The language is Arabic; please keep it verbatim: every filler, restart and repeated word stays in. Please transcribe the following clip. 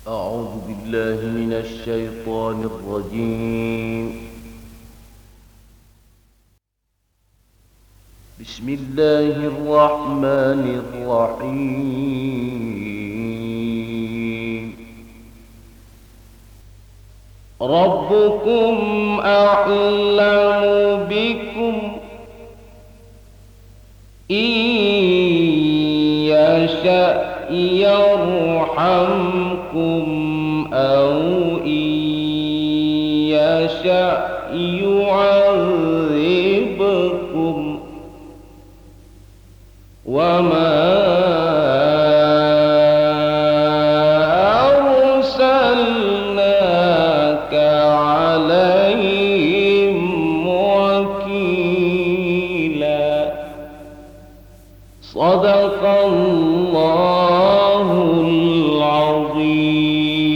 أعوذ بالله من الشيطان الرجيم. بسم الله الرحمن الرحيم. ربكم أعلم بكم إن يشأ يرحمكم أو إن يشأ يعذبكم وما أرسلناك عليهم وكيلا. صدق الله العظيم.